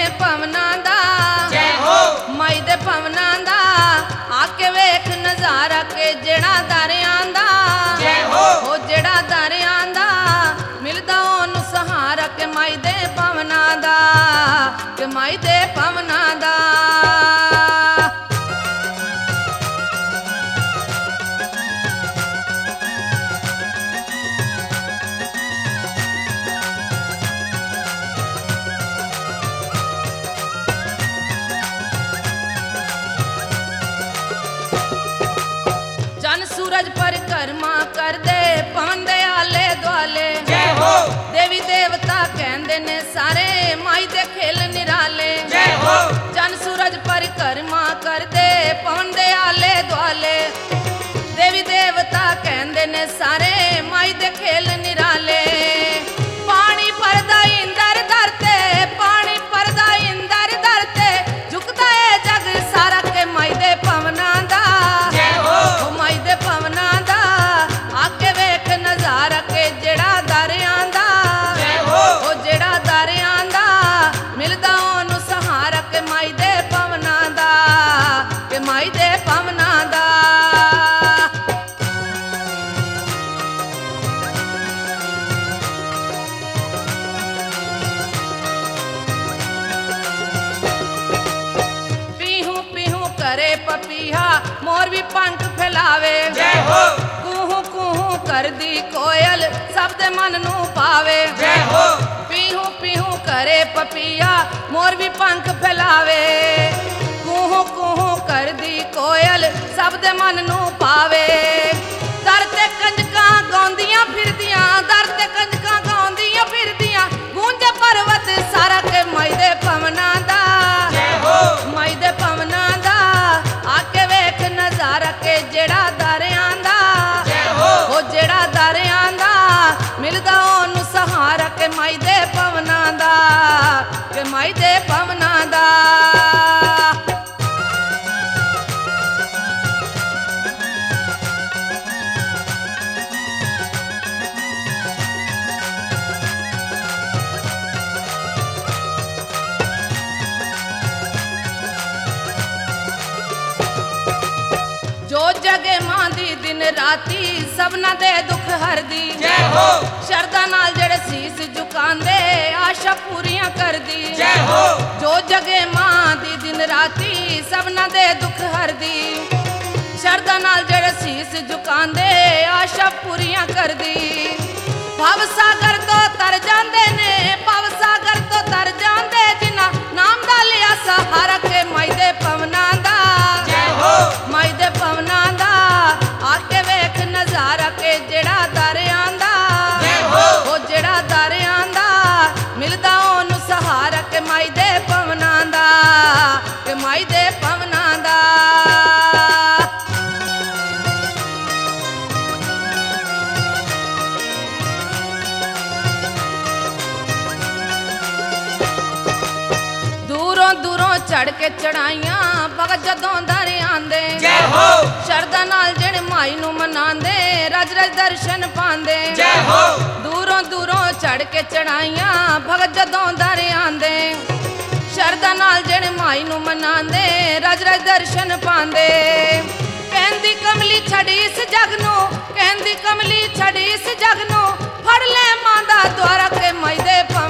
ਭਵਨਾਂ ਦਾ ਜੈ ਹੋ ਮਾਈ ਦੇ ਭਵਨਾਂ ਦਾ ਆਕੇ ਵੇਖ ਨਜ਼ਾਰਾ ਕੇ ਜਿਹੜਾ ਦਰਿਆਂ ਦਾ ਜੈ ਹੋ ਉਹ ਜਿਹੜਾ ਦਰਿਆਂ ਦਾ ਮਿਲਦਾ ਉਹਨੂੰ ਸਹਾਰਾ ਕੇ ਮਾਈ ਦੇ ਭਵਨਾਂ ਦਾ ਕਿ ਮਾਈ ਦੇ ਭਵਨਾਂ ਦਾ सूरज परिक्रमा कर दे पवन दे आले दुआले जय हो देवी देवता कहंदे ने सारे माई दे खेल निराले जय हो जन सूरज परिक्रमा कर दे पवन दे आले दुआले देवी देवता कहंदे ने सारे माई दे खेल निराले पानी परदा इंदर धरते पानी परदा इंदर धरते झुकदा है जग सारा के माई दे पवना दा जय हो माई दे भवनां दा आके वेख नजारा के जेड़ा दरियां दा जय हो ओ जेड़ा दरियां दा मिलदा ओनू सहारा के माई दे भवनां दा के माई दे भवनां दा पीहू पीहू करे पपीहा मोर भी पंख फैलावे जय हो कूहू कूहू कर दी कोयल सब दे मन नू पावे जय हो पीहू पीहू करे पपीहा मोर भी पंख फैलावे कूहू कूहू कर दी कोयल सब दे मन नू पावे दर ते कंजकां गाउंदियां फिरदियां दर ते कंजकां गाउंदियां फिरदियां गूंजे पर्वत सारा के माई दे भवनां दा जय हो माई दे भवनां दा आके वेख नजारा के जेड़ा दरियां दा जय हो ओ जेड़ा दरियां दा मिलदा ओनू सहारा के माई दे भवनां दा के माई दे भवनां दा जो जगे मां दी दिन राती सबना दे दुख हरदी जय हो शरदा नाल जेड़े सीस झुकांदे आशा पूरियां करदी जय हो जो जगे मां दी दिन राती सबना दे दुख हरदी शरदा नाल जेड़े सीस झुकांदे आशा पूरियां करदी भव सागर तो तर जांदे ने भव सागर तो तर जांदे जिन्ना नाम दा लिया सहारा के माई दे भवनां दा जय हो माई दे भवनां दा आके वेख नजारा के जेड़ा दरियां दा जय हो ओ जेड़ा दरियां दा मिलदा ओनू सहारा के माई दे भवनां दा के माई दे भवनां दा दूरों दूरों चढ़ के चढ़ाइयां भगत जदों दरियां दे जय हो शरदा नाल जेड़े माई नू मनांदे रज रज दर्शन पांदे जय हो दूरों दूरों चढ़ के चढ़ाइयां भगत जदों दरियां दे शरदा नाल जेड़े माई नू मनांदे रज रज दर्शन पांदे कहंदी कमली छड़ी इस जग नू कहंदी कमली छड़ी इस जग नू फड़ ले मां दा द्वारा के माई दे